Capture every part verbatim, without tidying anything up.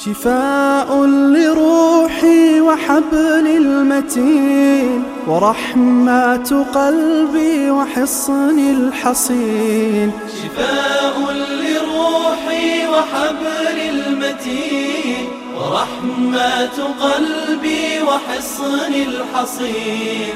شفاء لروحي وحبل المتين ورحمة قلبي وحصن الحصين. شفاء لروحي وحبل المتين ورحمة قلبي وحصن الحصين.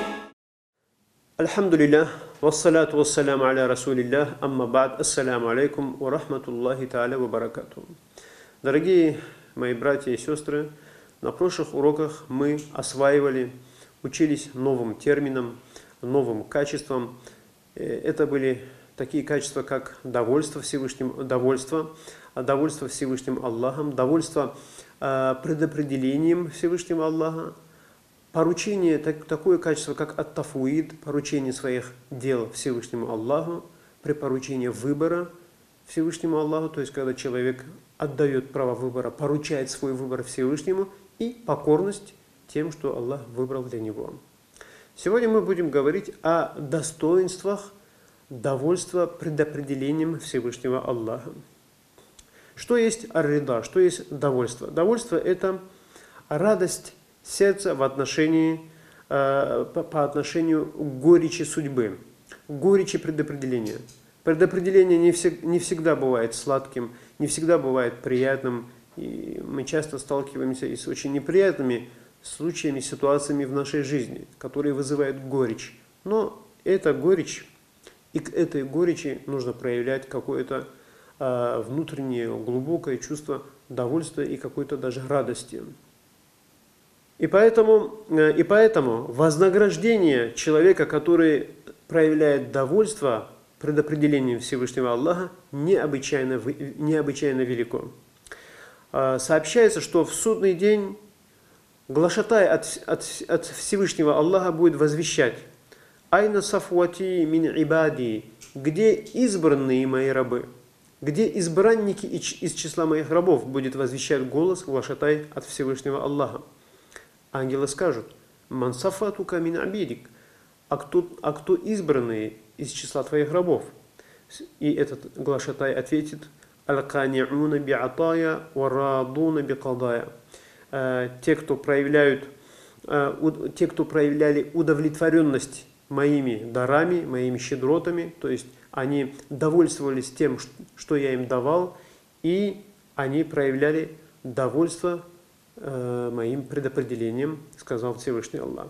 الحمد لله والصلاة والسلام على رسول الله. أما بعد. السلام عليكم ورحمة الله تعالى وبركاته. Дорогие мои братья и сестры, на прошлых уроках мы осваивали, учились новым терминам, новым качествам. Это были такие качества, как довольство Всевышним, довольство, довольство Всевышним Аллахом, довольство предопределением Всевышнего Аллаха, поручение, так, такое качество, как ат-тафуид, поручение своих дел Всевышнему Аллаху, при поручении выбора Всевышнему Аллаху, то есть когда человек отдает право выбора, поручает свой выбор Всевышнему, и покорность тем, что Аллах выбрал для него. Сегодня мы будем говорить о достоинствах довольства предопределением Всевышнего Аллаха. Что есть ар-рида, что есть довольство? Довольство – это радость сердца в отношении, э, по, по отношению к горечи судьбы, горечи предопределения. Предопределение не, всег, не всегда бывает сладким, не всегда бывает приятным, и мы часто сталкиваемся и с очень неприятными случаями, ситуациями в нашей жизни, которые вызывают горечь. Но эта горечь, и к этой горечи нужно проявлять какое-то э, внутреннее глубокое чувство довольства и какой-то даже радости. И поэтому, э, и поэтому вознаграждение человека, который проявляет довольство предопределением Всевышнего Аллаха, необычайно, необычайно велико. Сообщается, что в судный день глашатай от, от, от Всевышнего Аллаха будет возвещать: «Айна сафвати мин ибади», где избранные мои рабы, где избранники из числа моих рабов, будет возвещать голос глашатай от Всевышнего Аллаха. Ангелы скажут: «Ман сафатука мин абидик», а кто, а кто избранные из числа твоих рабов? И этот глашатай ответит: «Аль-кани'уна би'атая варадуна би'кадая». Те, кто проявляют, те, кто проявляли удовлетворенность моими дарами, моими щедротами, то есть они довольствовались тем, что я им давал, и они проявляли довольство моим предопределением, сказал Всевышний Аллах.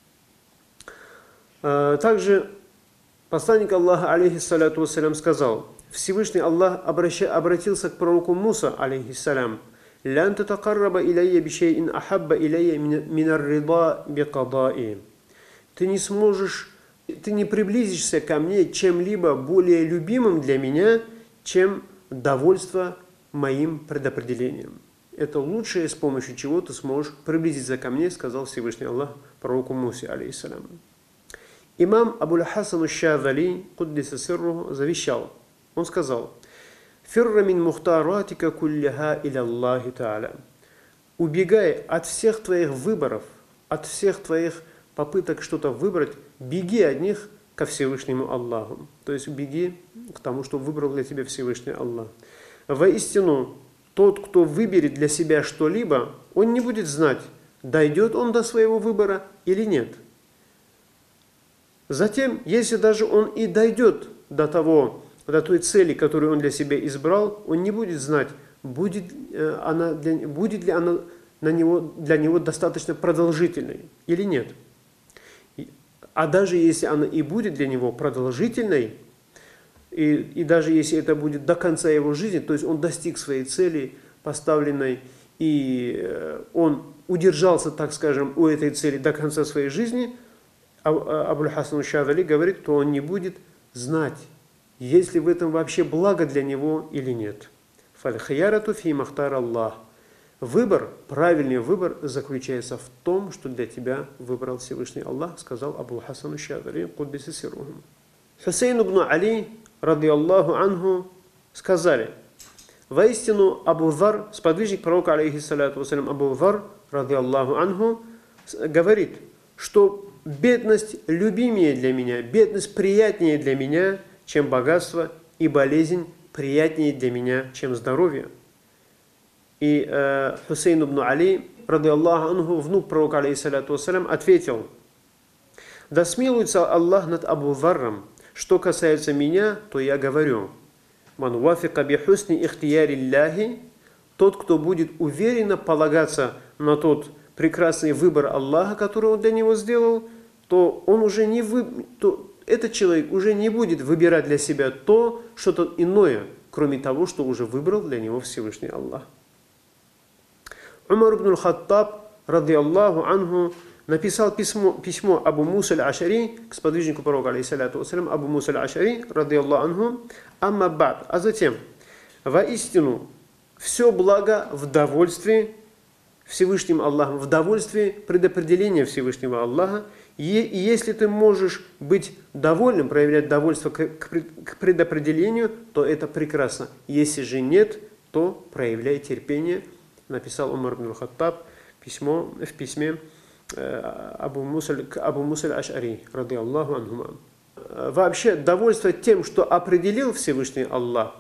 Также посланник Аллаха, алейхиссаляту вассалям, сказал: Всевышний Аллах обраща, обратился к пророку Муса, алейхиссалям: «Лян татакарраба илайя бишейин ахабба илайя минар рида бикадаи». Ты не сможешь, ты не приблизишься ко мне чем-либо более любимым для меня, чем довольство моим предопределением. Это лучшее, с помощью чего ты сможешь приблизиться ко мне, сказал Всевышний Аллах пророку Мусе, алейхиссалям. Имам Абуль-Хасан аш-Шазали, куддиса сирруху, завещал. Он сказал: «Фирра мин мухтаратика кулляха иля Аллахи та'аля». Убегай от всех твоих выборов, от всех твоих попыток что-то выбрать, беги от них ко Всевышнему Аллаху. То есть беги к тому, что выбрал для тебя Всевышний Аллах. Воистину, тот, кто выберет для себя что-либо, он не будет знать, дойдет он до своего выбора или нет. Затем, если даже он и дойдет до того, до той цели, которую он для себя избрал, он не будет знать, будет, она для, будет ли она на него, для него достаточно продолжительной или нет. А даже если она и будет для него продолжительной, и, и даже если это будет до конца его жизни, то есть он достиг своей цели поставленной, и он удержался, так скажем, у этой цели до конца своей жизни, Абуль-Хасан аш-Шазали говорит, то он не будет знать, есть ли в этом вообще благо для него или нет. Фаль-хиярату фи махтар Аллах. Выбор, правильный выбор заключается в том, что для тебя выбрал Всевышний Аллах, сказал Абуль-Хасан аш-Шазали, куддиса сирруху. Хусейн ибн Али, ради Аллаху анху, сказали: воистину Абу Зар, сподвижник пророка, алейхиссалату вассалям, Абу Зар, ради Аллаху анху, говорит, что бедность любимее для меня, бедность приятнее для меня, чем богатство, и болезнь приятнее для меня, чем здоровье. И э, Хусейн ибн Али, рады Аллаху анху, внук пророка, алейхиссаляту вассалям, ответил: «Да смилуется Аллах над Абу Зарром, что касается меня, то я говорю: ман вафика би хусни ихтияри Аллахи, тот, кто будет уверенно полагаться на тот прекрасный выбор Аллаха, который он для него сделал, то он уже не вы, то этот человек уже не будет выбирать для себя то, что-то иное, кроме того, что уже выбрал для него Всевышний Аллах». Умар ибн аль-Хаттаб, ради Аллаху анху, написал письмо, письмо Абу Муса аль-Ашари к сподвижнику пророка, алейхиссаляту вассалям, Абу Муса аль-Ашари, ради Аллаху анху, амма бад, а затем: воистину, все благо в довольстве Всевышним Аллахом, в довольстве предопределения Всевышнего Аллаха. И если ты можешь быть довольным, проявлять довольство к предопределению, то это прекрасно. Если же нет, то проявляй терпение. Написал Умар ибн аль-Хаттаб письмо, в письме Абу Муса, к Абу Муса аль-Ашари, ради Аллаху анхума. Вообще, довольство тем, что определил Всевышний Аллах,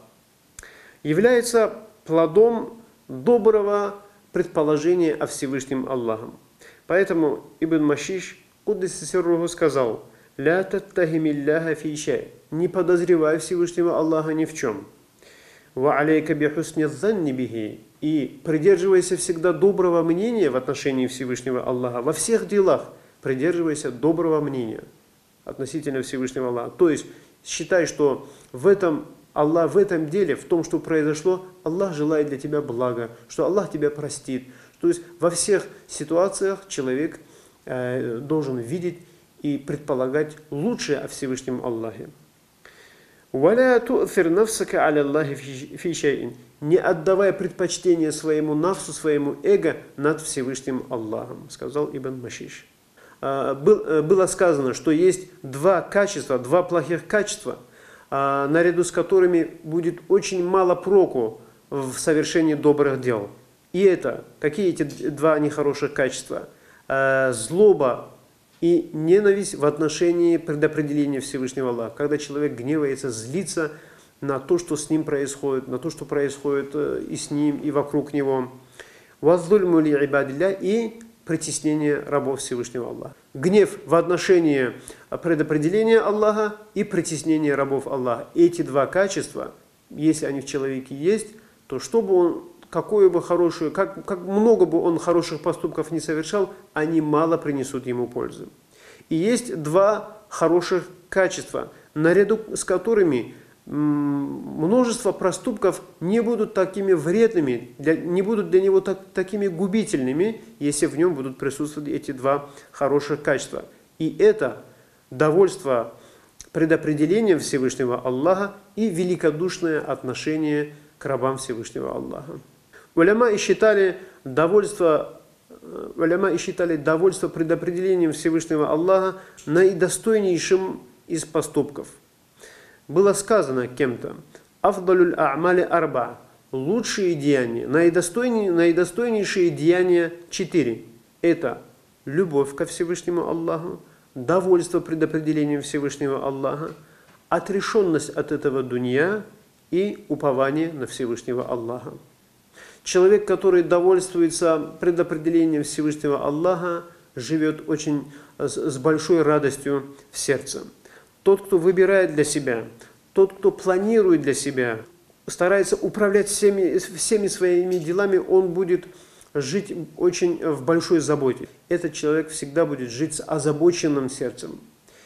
является плодом доброго предположения о Всевышнем Аллахе. Поэтому Ибн Машиш, куддиса сирруху, сказал: «Ля таттахимилляха фи шай», не подозревай Всевышнего Аллаха ни в чем. «Ва алейка би хусни занни бихи», и придерживайся всегда доброго мнения в отношении Всевышнего Аллаха. Во всех делах придерживайся доброго мнения относительно Всевышнего Аллаха. То есть считай, что в этом Аллах, в этом деле, в том, что произошло, Аллах желает для тебя блага, что Аллах тебя простит. То есть во всех ситуациях человек э, должен видеть и предполагать лучшее о Всевышнем Аллахе. «Валя ту'фир нафсака аля Аллахи фи шайин», не отдавая предпочтение своему нафсу, своему эго над Всевышним Аллахом, сказал Ибн Машиш. Было сказано, что есть два качества, два плохих качества, наряду с которыми будет очень мало проку в совершении добрых дел. И это, какие эти два нехороших качества? Злоба и ненависть в отношении предопределения Всевышнего Аллаха. Когда человек гневается, злится на то, что с ним происходит, на то, что происходит и с ним, и вокруг него. «Ваззульму ли ибадилля», и притеснение рабов Всевышнего Аллаха. Гнев в отношении предопределения Аллаха и притеснение рабов Аллаха. Эти два качества, если они в человеке есть, то чтобы он, какое бы хорошее, как, как много бы он хороших поступков не совершал, они мало принесут ему пользы. И есть два хороших качества, наряду с которыми множество проступков не будут такими вредными, для, не будут для него так, такими губительными, если в нем будут присутствовать эти два хороших качества. И это довольство предопределением Всевышнего Аллаха и великодушное отношение к рабам Всевышнего Аллаха. Уляма и считали довольство, уляма и считали довольство предопределением Всевышнего Аллаха наидостойнейшим из поступков. Было сказано кем-то: «Афдалюль а'мали арба», лучшие деяния, наидостойней, наидостойнейшие деяния четыре. Это любовь ко Всевышнему Аллаху, довольство предопределением Всевышнего Аллаха, отрешенность от этого дунья и упование на Всевышнего Аллаха. Человек, который довольствуется предопределением Всевышнего Аллаха, живет очень с большой радостью в сердце. Тот, кто выбирает для себя, тот, кто планирует для себя, старается управлять всеми, всеми своими делами, он будет жить очень в большой заботе. Этот человек всегда будет жить с озабоченным сердцем.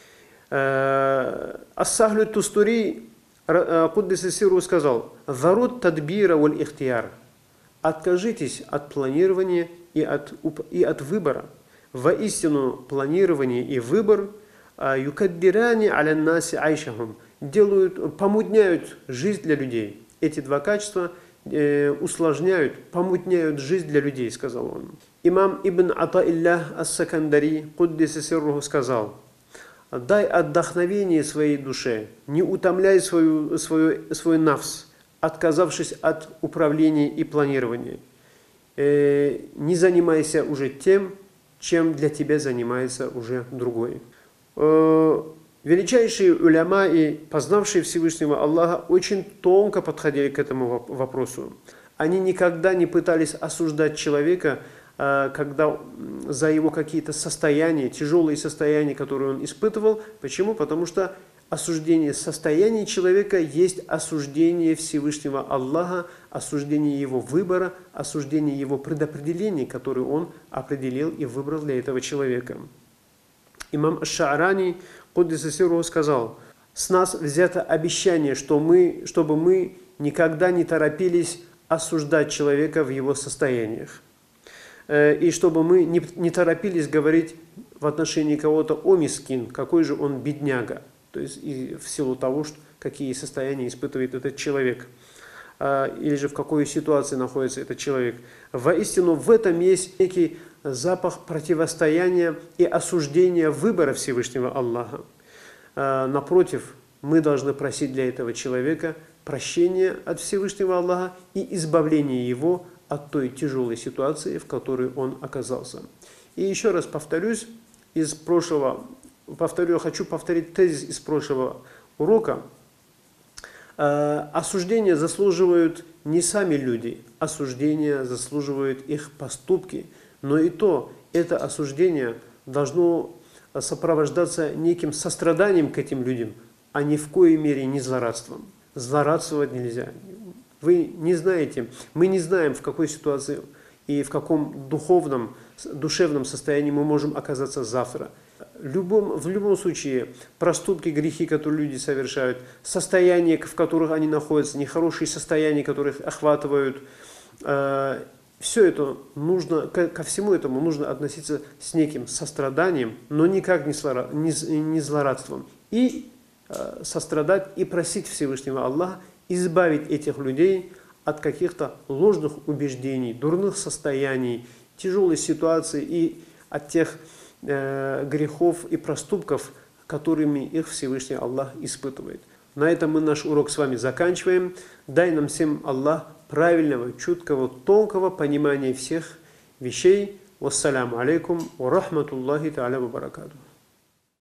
Ас-Сахлю Тустури, куддиса сирруху, сказал: «Зарут тадбира валь ихтияр». Откажитесь от планирования и от, и от выбора. Воистину, планирование и выбор юкаддирани аля наси айшахум делают, помутняют жизнь для людей. Эти два качества э, усложняют, помутняют жизнь для людей, сказал он. Имам Ибн Атаиллях ас-Сакандари, куддиса сирруху, сказал: «Дай отдохновение своей душе, не утомляй свою, свою, свой нафс, отказавшись от управления и планирования. Э, не занимайся уже тем, чем для тебя занимается уже другой». Величайшие уляма и познавшие Всевышнего Аллаха очень тонко подходили к этому вопросу. Они никогда не пытались осуждать человека, когда за его какие-то состояния, тяжелые состояния, которые он испытывал. Почему? Потому что осуждение состояния человека есть осуждение Всевышнего Аллаха, осуждение его выбора, осуждение его предопределений, которые он определил и выбрал для этого человека. Имам Аш-Ша'рани, Куддиса Сирруху, сказал: «С нас взято обещание, что мы, чтобы мы никогда не торопились осуждать человека в его состояниях. И чтобы мы не, не торопились говорить в отношении кого-то: о мискин, какой же он бедняга». То есть и в силу того, что, какие состояния испытывает этот человек. Или же в какой ситуации находится этот человек. Воистину в этом есть некий запах противостояния и осуждения выбора Всевышнего Аллаха. Напротив, мы должны просить для этого человека прощения от Всевышнего Аллаха и избавления его от той тяжелой ситуации, в которой он оказался. И еще раз повторюсь, из прошлого, повторю, хочу повторить тезис из прошлого урока. Осуждения заслуживают не сами люди, осуждения заслуживают их поступки. Но и то, это осуждение должно сопровождаться неким состраданием к этим людям, а ни в коей мере не злорадством. Злорадствовать нельзя. Вы не знаете, мы не знаем, в какой ситуации и в каком духовном, душевном состоянии мы можем оказаться завтра. Любом, в любом случае, проступки, грехи, которые люди совершают, состояния, в которых они находятся, нехорошие состояния, которые их охватывают, э, все это нужно, ко, ко всему этому нужно относиться с неким состраданием, но никак не, слора, не, не злорадством. И э, сострадать и просить Всевышнего Аллаха избавить этих людей от каких-то ложных убеждений, дурных состояний, тяжелой ситуации и от тех э, грехов и проступков, которыми их Всевышний Аллах испытывает. На этом мы наш урок с вами заканчиваем. Дай нам всем Аллах правильного, чуткого, тонкого понимания всех вещей. Вассаляму алейкум ва рахматуллахи та'аля ва баракатуху.